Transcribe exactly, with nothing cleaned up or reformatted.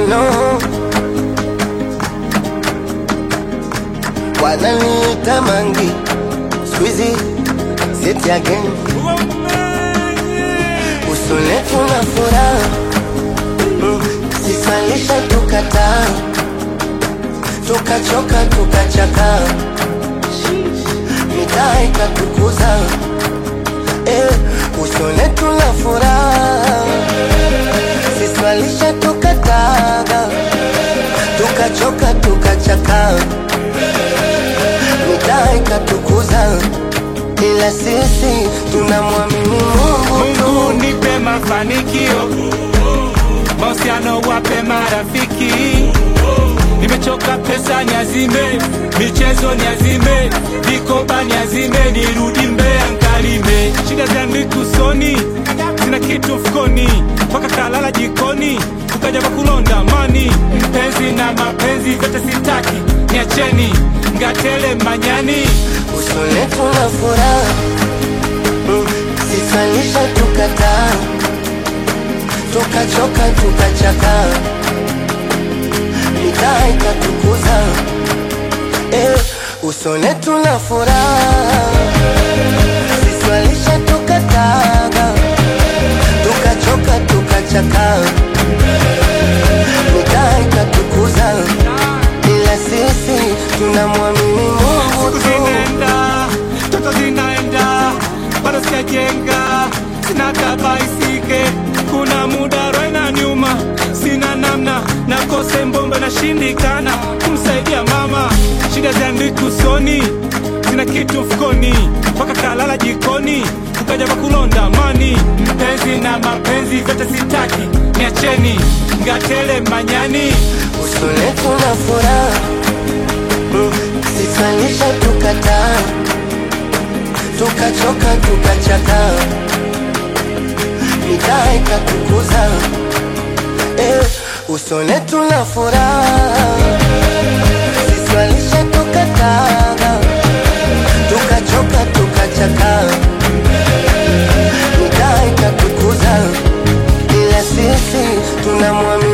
no. Wananiita Mangi, Squeezy, Zeti again. Usone tuna furaha, mm, sisalisha tukataa, tukachoka tukachaka, mitaa ikatukuza. Eh, usone tuna furaha, sisalisha tukataa, tukachoka tukachaka, mitaa ikatukuza. Ila sisi tunamwamini Mungu tu. Mungu nipe mafanikio, mahusiano wape marafiki. Nimechoka pesa niazime, michezo niazime, vikoba niazime, nirudi Mbeya nkalime. Shida zangu usoni, sina kitu mfukoni, mpaka kalala jikoni, ukaja kulonda mani. Mpenzi na mapenzi vyote sitaki, niacheni ngatele manyani. Usone tuna furaha, mm, sisalisha tukataa, tukachoka tukachaka, mitaa ikatukuza. Eh, usone tuna furaha, sisalisha tukataa, tukachoka tukachaka, mitaa ikatukuza. Ila sisi tunamwamini Mungu tu. Zinaenda, toto zinaenda, bado sijajenga, sina kabaisike. Kuna muda roho inaniuma, sina namna, nakose mbombe na shindikana kumsaidia mama. Shida zangu usoni, sina kitu mfukoni, mpaka kalala jikoni, ukaja kulonda mani. Mpenzi na mapenzi vyote sitaki, niacheni ngatele manyani. Usone tuna furaha, mm, sisalisha tukataa, tukachoka tukachaka, mitaa ikatukuza. Eh, usone tuna furaha, sisalisha tukataa, tukachoka tukachaka, mitaa ikatukuza. Ila sisi tunamwamini